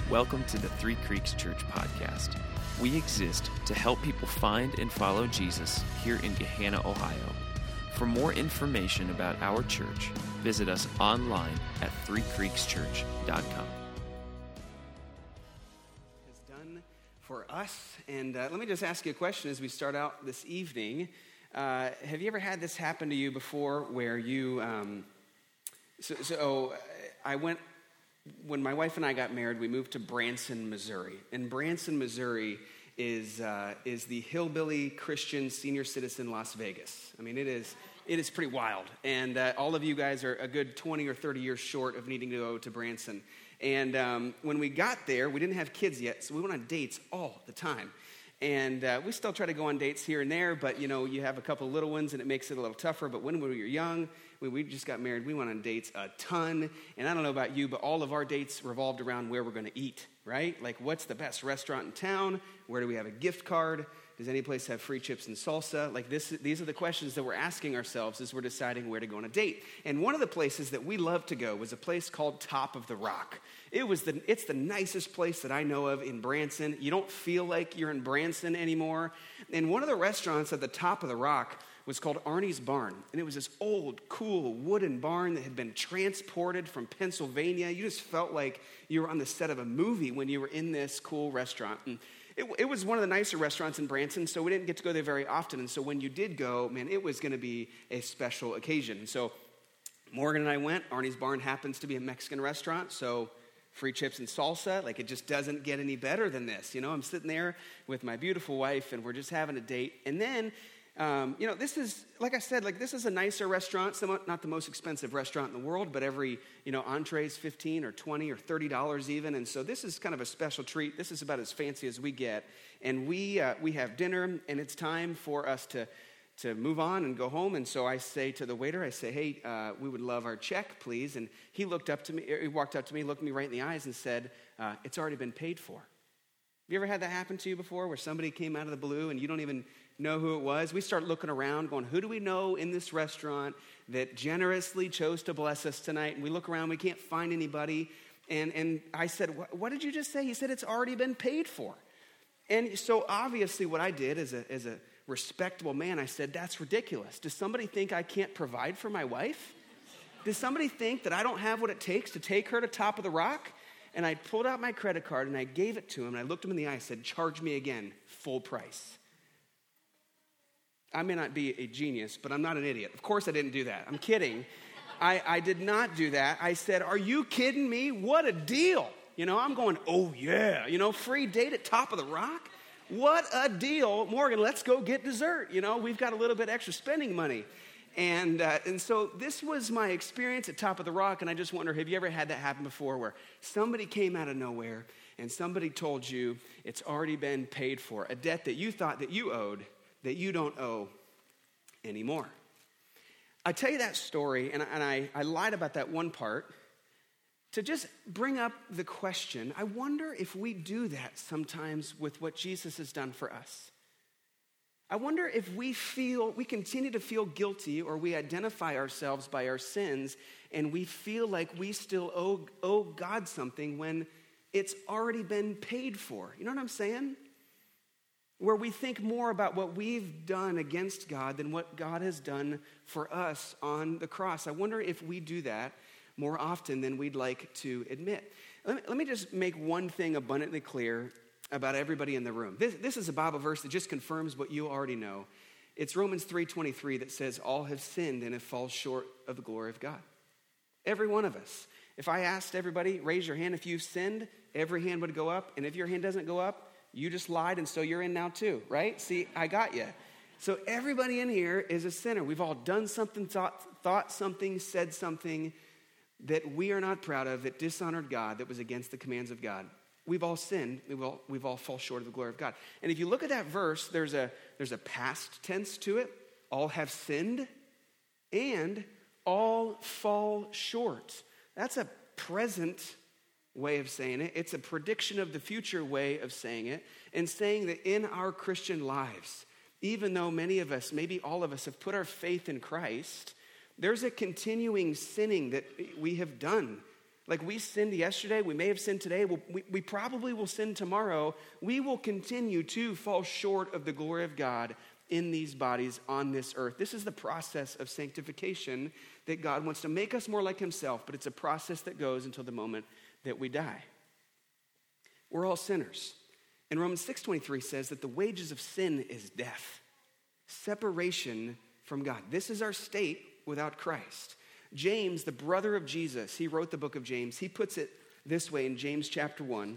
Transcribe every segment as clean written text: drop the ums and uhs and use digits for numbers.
Welcome to the Three Creeks Church podcast. We exist to help people find and follow Jesus here in Gahanna, Ohio. For more information about our church, visit us online at threecreekschurch.com. Has done for us, and let me just ask you a question as we start out this evening. Have you ever had this happen to you before, where you? I went. When my wife and I got married, we moved to Branson, Missouri. And Branson, Missouri is the hillbilly Christian senior citizen Las Vegas. I mean, it is pretty wild. And all of you guys are a good 20 or 30 years short of needing to go to Branson. And when we got there, we didn't have kids yet, so we went on dates all the time. And we still try to go on dates here and there, but, you know, you have a couple of little ones and it makes it a little tougher. But when we were young, when we just got married, we went on dates a ton. And I don't know about you, but all of our dates revolved around where we're going to eat, right? Like, what's the best restaurant in town? Where do we have a gift card? Does any place have free chips and salsa? Like, these are the questions that we're asking ourselves as we're deciding where to go on a date. And one of the places that we loved to go was a place called Top of the Rock. It's the nicest place that I know of in Branson. You don't feel like you're in Branson anymore. And one of the restaurants at the Top of the Rock was called Arnie's Barn. And it was this old, cool wooden barn that had been transported from Pennsylvania. You just felt like you were on the set of a movie when you were in this cool restaurant. And it was one of the nicer restaurants in Branson, so we didn't get to go there very often. And so when you did go, man, it was going to be a special occasion. And so Morgan and I went. Arnie's Barn happens to be a Mexican restaurant, so free chips and salsa, like, it just doesn't get any better than this. You know, I'm sitting there with my beautiful wife, and we're just having a date. And then, this is, like I said, like, this is a nicer restaurant, somewhat not the most expensive restaurant in the world, but every, entree is $15 or $20 or $30 even. And so this is kind of a special treat. This is about as fancy as we get. And we have dinner, and it's time for us to move on and go home. And so I say to the waiter, hey, we would love our check, please. And he walked up to me, looked me right in the eyes and said, it's already been paid for. Have you ever had that happen to you before, where somebody came out of the blue and you don't even know who it was? We start looking around going, who do we know in this restaurant that generously chose to bless us tonight? And we look around, we can't find anybody. And I said, what did you just say? He said, it's already been paid for. And so obviously what I did as a respectable man, I said, that's ridiculous. Does somebody think I can't provide for my wife? Does somebody think that I don't have what it takes to take her to Top of the Rock? And I pulled out my credit card and I gave it to him, and I looked him in the eye and said, charge me again, full price. I may not be a genius, but I'm not an idiot. Of course I didn't do that. I'm kidding. I did not do that. I said, are you kidding me? What a deal. I'm going, oh yeah, free date at Top of the Rock? What a deal. Morgan, let's go get dessert. We've got a little bit extra spending money. And so this was my experience at Top of the Rock, and I just wonder, have you ever had that happen before, where somebody came out of nowhere and somebody told you it's already been paid for, a debt that you thought that you owed that you don't owe anymore? I tell you that story, and I lied about that one part to just bring up the question, I wonder if we do that sometimes with what Jesus has done for us. I wonder if we continue to feel guilty, or we identify ourselves by our sins, and we feel like we still owe God something when it's already been paid for. You know what I'm saying? Where we think more about what we've done against God than what God has done for us on the cross. I wonder if we do that more often than we'd like to admit. Let me just make one thing abundantly clear about everybody in the room. This is a Bible verse that just confirms what you already know. It's Romans 3:23 that says, all have sinned and have fallen short of the glory of God. Every one of us. If I asked everybody, raise your hand if you've sinned, every hand would go up. And if your hand doesn't go up, you just lied, and so you're in now too, right? See, I got you. So everybody in here is a sinner. We've all done something, thought something, said something that we are not proud of, that dishonored God, that was against the commands of God. We've all sinned. We've all fall short of the glory of God. And if you look at that verse, there's a past tense to it. All have sinned, and all fall short. That's a present way of saying it. It's a prediction of the future way of saying it, and saying that in our Christian lives, even though many of us, maybe all of us, have put our faith in Christ, there's a continuing sinning that we have done Like we sinned yesterday, we may have sinned today, we probably will sin tomorrow. We will continue to fall short of the glory of God in these bodies on this earth. This is the process of sanctification that God wants to make us more like himself, but it's a process that goes until the moment that we die. We're all sinners. And Romans 6:23 says that the wages of sin is death, separation from God. This is our state without Christ. James, the brother of Jesus, he wrote the book of James. He puts it this way in James chapter 1.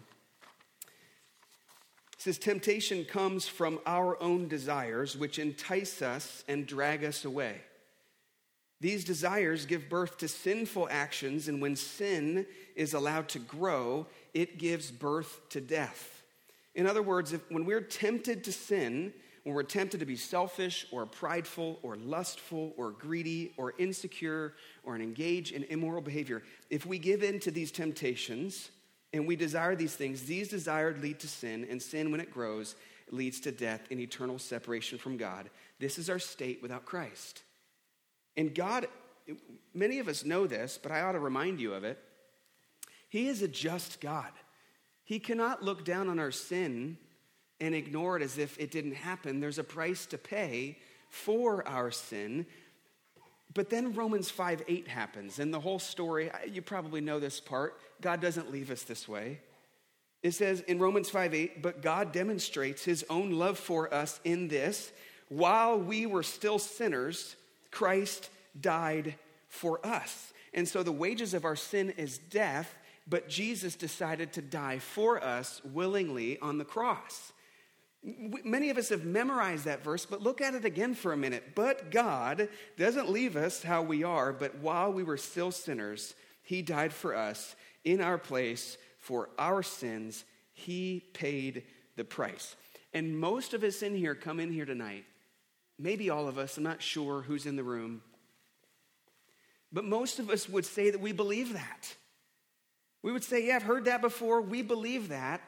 It says, temptation comes from our own desires, which entice us and drag us away. These desires give birth to sinful actions, and when sin is allowed to grow, it gives birth to death. In other words, when we're tempted to sin, when we're tempted to be selfish or prideful or lustful or greedy or insecure or engage in immoral behavior, if we give in to these temptations and we desire these things, these desires lead to sin, and sin, when it grows, leads to death and eternal separation from God. This is our state without Christ. And God, many of us know this, but I ought to remind you of it. He is a just God. He cannot look down on our sin and ignore it as if it didn't happen. There's a price to pay for our sin. But then Romans 5:8 happens, and the whole story, you probably know this part. God doesn't leave us this way. It says in Romans 5:8, but God demonstrates his own love for us in this: while we were still sinners, Christ died for us. And so the wages of our sin is death, but Jesus decided to die for us willingly on the cross. Many of us have memorized that verse, but look at it again for a minute. But God doesn't leave us how we are, but while we were still sinners, he died for us in our place for our sins. He paid the price. And most of us in here come in here tonight, maybe all of us, I'm not sure who's in the room, but most of us would say that we believe that. We would say, yeah, I've heard that before. We believe that.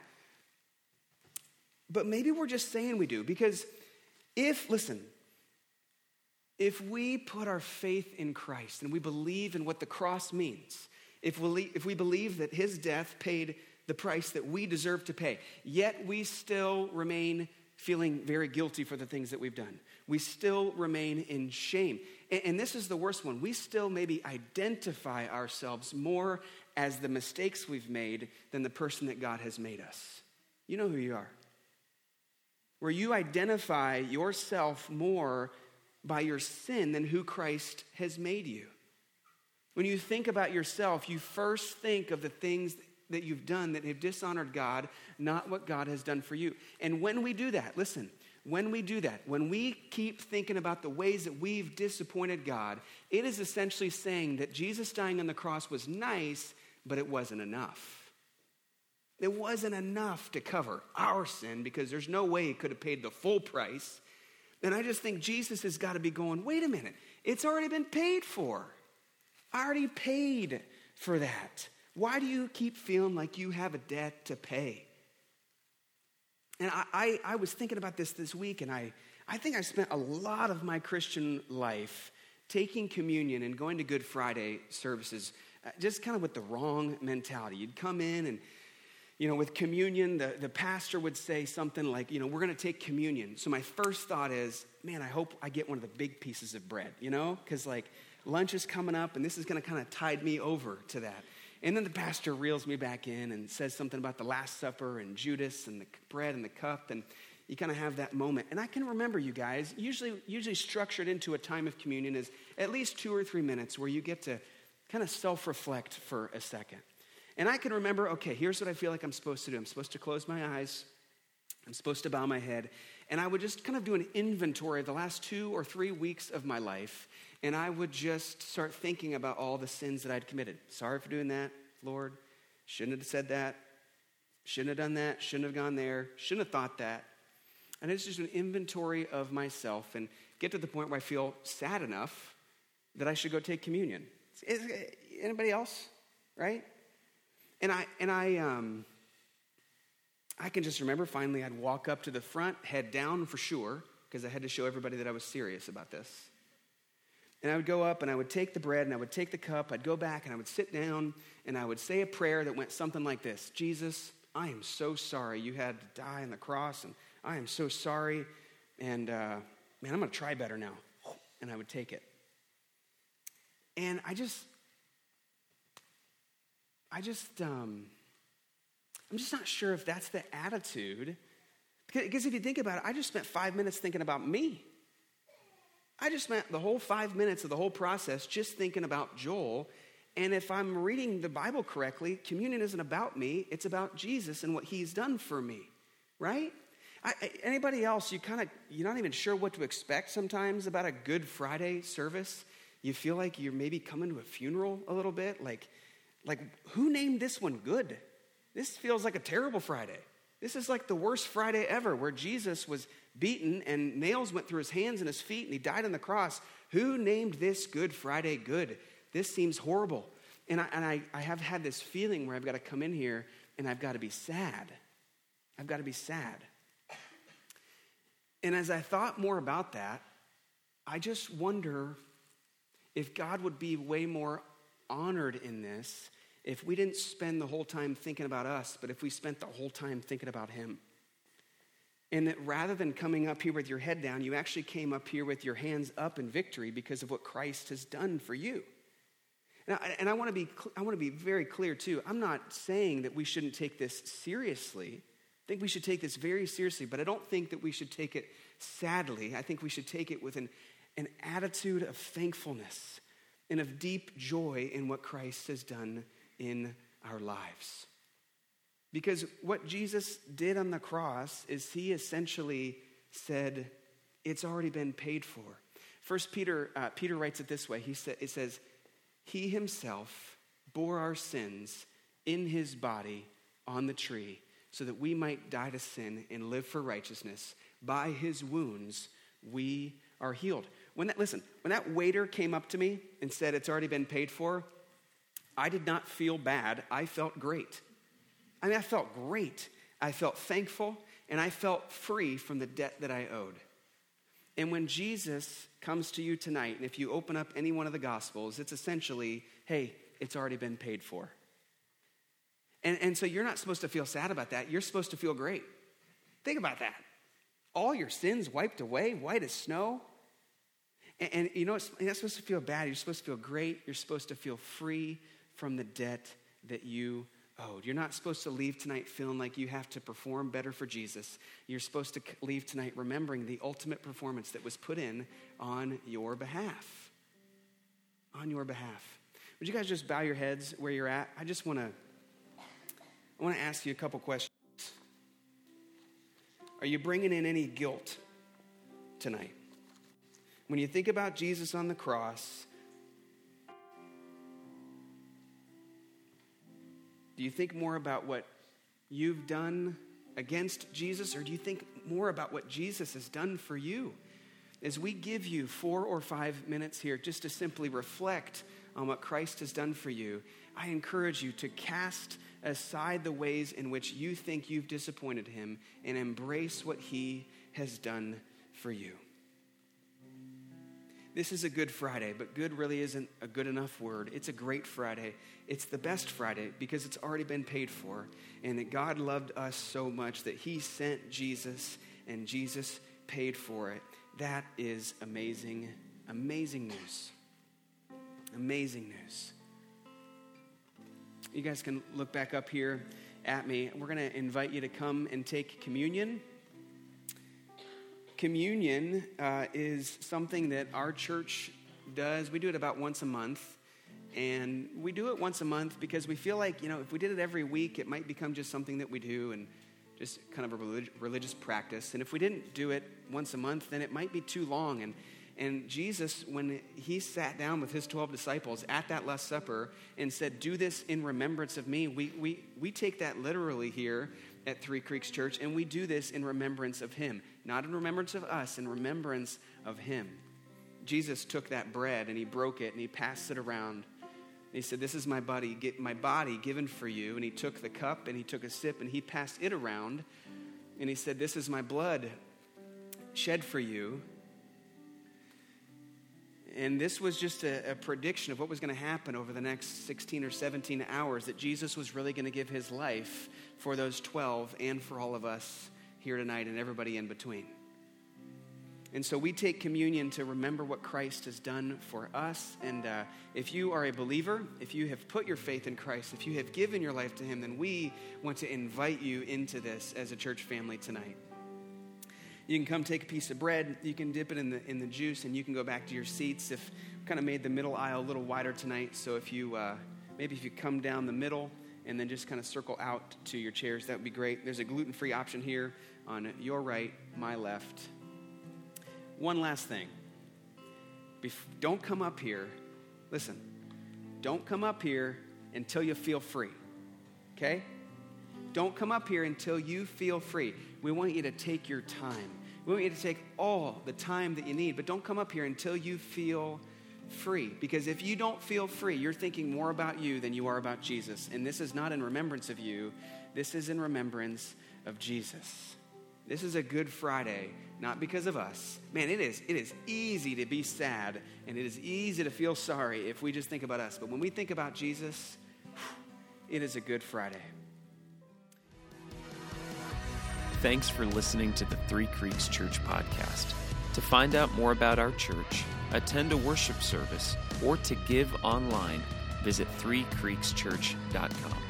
But maybe we're just saying we do, because if we put our faith in Christ and we believe in what the cross means, if we believe that his death paid the price that we deserve to pay, yet we still remain feeling very guilty for the things that we've done. We still remain in shame. And this is the worst one. We still maybe identify ourselves more as the mistakes we've made than the person that God has made us. You know who you are. Where you identify yourself more by your sin than who Christ has made you. When you think about yourself, you first think of the things that you've done that have dishonored God, not what God has done for you. And when we do that, when we keep thinking about the ways that we've disappointed God, it is essentially saying that Jesus dying on the cross was nice, but it wasn't enough. It wasn't enough to cover our sin, because there's no way he could have paid the full price. And I just think Jesus has got to be going, wait a minute, it's already been paid for. I already paid for that. Why do you keep feeling like you have a debt to pay? And I was thinking about this week, and I think I spent a lot of my Christian life taking communion and going to Good Friday services just kind of with the wrong mentality. You'd come in and, with communion, the pastor would say something like, we're going to take communion. So my first thought is, man, I hope I get one of the big pieces of bread, because lunch is coming up, and this is going to kind of tide me over to that. And then the pastor reels me back in and says something about the Last Supper and Judas and the bread and the cup, and you kind of have that moment. And I can remember, you guys, usually structured into a time of communion is at least 2 or 3 minutes where you get to kind of self-reflect for a second. And I can remember, okay, here's what I feel like I'm supposed to do. I'm supposed to close my eyes. I'm supposed to bow my head. And I would just kind of do an inventory of the last 2 or 3 weeks of my life. And I would just start thinking about all the sins that I'd committed. Sorry for doing that, Lord. Shouldn't have said that. Shouldn't have done that. Shouldn't have gone there. Shouldn't have thought that. And it's just an inventory of myself, and get to the point where I feel sad enough that I should go take communion. Anybody else? Right? And I can just remember finally I'd walk up to the front, head down for sure, because I had to show everybody that I was serious about this. And I would go up and I would take the bread and I would take the cup. I'd go back and I would sit down and I would say a prayer that went something like this. Jesus, I am so sorry you had to die on the cross, and I am so sorry. And man, I'm going to try better now. And I would take it. And I'm just not sure if that's the attitude. Because if you think about it, I just spent 5 minutes thinking about me. I just spent the whole 5 minutes of the whole process just thinking about Joel. And if I'm reading the Bible correctly, communion isn't about me. It's about Jesus and what he's done for me, right? Anybody else, you're not even sure what to expect sometimes about a Good Friday service. You feel like you're maybe coming to a funeral a little bit. Like who named this one good? This feels like a terrible Friday. This is like the worst Friday ever, where Jesus was beaten and nails went through his hands and his feet and he died on the cross. Who named this Good Friday good? This seems horrible. And I have had this feeling where I've got to come in here and I've got to be sad. I've got to be sad. And as I thought more about that, I just wonder if God would be way more honored in this if we didn't spend the whole time thinking about us, but if we spent the whole time thinking about him. And that rather than coming up here with your head down, you actually came up here with your hands up in victory because of what Christ has done for you. And I want to be very clear too. I'm not saying that we shouldn't take this seriously. I think we should take this very seriously, but I don't think that we should take it sadly. I think we should take it with an attitude of thankfulness and of deep joy in what Christ has done in our lives. Because what Jesus did on the cross is he essentially said, it's already been paid for. First Peter writes it this way. It says, he himself bore our sins in his body on the tree so that we might die to sin and live for righteousness. By his wounds, we are healed. When that waiter came up to me and said, it's already been paid for, I did not feel bad. I felt great. I felt great. I felt thankful, and I felt free from the debt that I owed. And when Jesus comes to you tonight, and if you open up any one of the Gospels, it's essentially, hey, it's already been paid for. And so you're not supposed to feel sad about that. You're supposed to feel great. Think about that. All your sins wiped away, white as snow. And you know, you're not supposed to feel bad. You're supposed to feel great. You're supposed to feel free from the debt that you owed. You're not supposed to leave tonight feeling like you have to perform better for Jesus. You're supposed to leave tonight remembering the ultimate performance that was put in on your behalf. On your behalf. Would you guys just bow your heads where you're at? I want to ask you a couple questions. Are you bringing in any guilt tonight? When you think about Jesus on the cross, do you think more about what you've done against Jesus, or do you think more about what Jesus has done for you? As we give you 4 or 5 minutes here just to simply reflect on what Christ has done for you, I encourage you to cast aside the ways in which you think you've disappointed him and embrace what he has done for you. This is a Good Friday, but good really isn't a good enough word. It's a great Friday. It's the best Friday because it's already been paid for, and that God loved us so much that he sent Jesus, and Jesus paid for it. That is amazing, amazing news. Amazing news. You guys can look back up here at me. We're going to invite you to come and take communion. Communion is something that our church does. We do it about once a month. And we do it once a month because we feel like, if we did it every week, it might become just something that we do and just kind of a religious practice. And if we didn't do it once a month, then it might be too long. And Jesus, when he sat down with his 12 disciples at that Last Supper and said, do this in remembrance of me, we take that literally here at Three Creeks Church, and we do this in remembrance of him. Not in remembrance of us, in remembrance of him. Jesus took that bread and he broke it and he passed it around. And he said, this is my body given for you. And he took the cup and he took a sip and he passed it around. And he said, this is my blood shed for you. And this was just a prediction of what was going to happen over the next 16 or 17 hours, that Jesus was really going to give his life for those 12 and for all of us here tonight and everybody in between. And so we take communion to remember what Christ has done for us. And if you are a believer, if you have put your faith in Christ, if you have given your life to him, then we want to invite you into this as a church family tonight. You can come take a piece of bread, you can dip it in the juice, and you can go back to your seats. If kind of made the middle aisle a little wider tonight, so if you maybe if you come down the middle and then just kind of circle out to your chairs, that would be great. There's a gluten-free option here on your right, my left. One last thing. Don't come up here. Listen, don't come up here until you feel free, okay? Don't come up here until you feel free. We want you to take your time. We want you to take all the time that you need, but don't come up here until you feel free. Because if you don't feel free, you're thinking more about you than you are about Jesus. And this is not in remembrance of you. This is in remembrance of Jesus. This is a Good Friday, not because of us. Man, it is easy to be sad, and it is easy to feel sorry if we just think about us. But when we think about Jesus, it is a Good Friday. Thanks for listening to the Three Creeks Church podcast. To find out more about our church, attend a worship service, or to give online, visit threecreekschurch.com.